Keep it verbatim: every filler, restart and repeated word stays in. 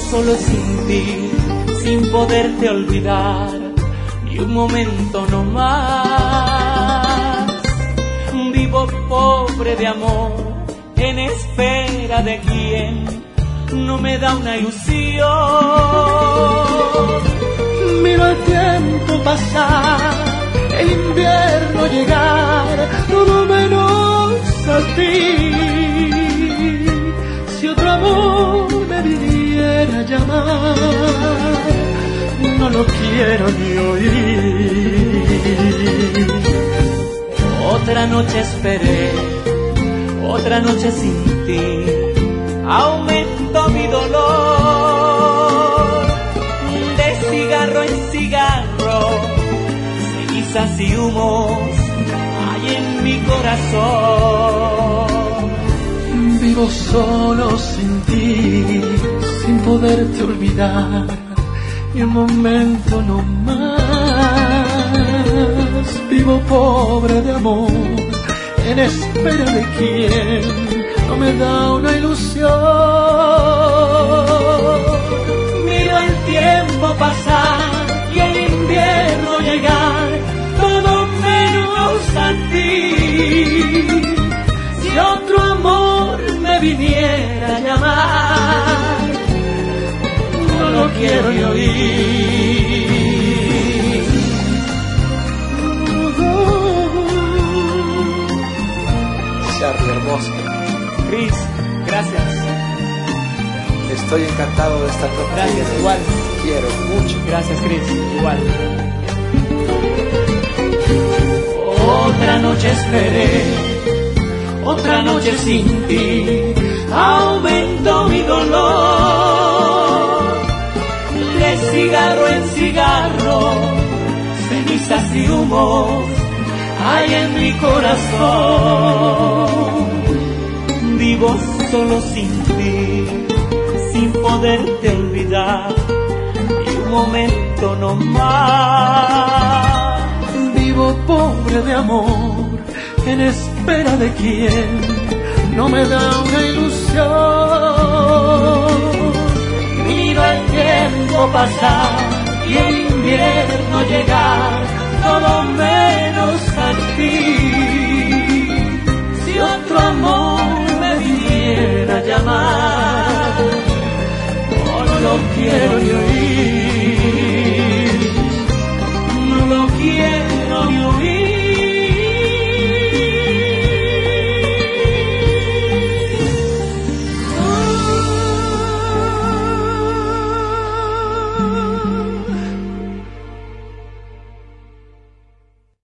solo sin ti, sin poderte olvidar ni un momento no más. Vivo pobre de amor, en espera de quien no me da una ilusión. Miro el tiempo pasar, el invierno llegar, todo menos a ti. Si otro amor me viniera a llamar, no lo quiero ni oír. Otra noche esperé, otra noche sin ti, aumentó mi dolor. De cigarro en cigarro, cenizas y humos hay en mi corazón. Vivo solo sin ti, sin poderte olvidar ni un momento no más. Vivo pobre de amor, en espera de quien no me da una ilusión. Miro el tiempo pasar y el invierno llegar, todo menos a ti. Si otro amor me viniera a llamar, no lo quiero ni oír. Charly, hermoso. Cris, gracias. Estoy encantado de estar contigo. Gracias, igual. Quiero mucho. Gracias, Cris, igual. Otra noche esperé, otra noche sin ti, aumentó mi dolor. De cigarro en cigarro, cenizas y humos hay en mi corazón. Vivo solo sin ti, sin poderte olvidar ni un momento no más. Vivo pobre de amor, en espera de quien no me da una ilusión. Miro el tiempo pasar y el invierno llegar, todo menos a ti. Si otro amor me viniera a llamar, no lo quiero ni oír.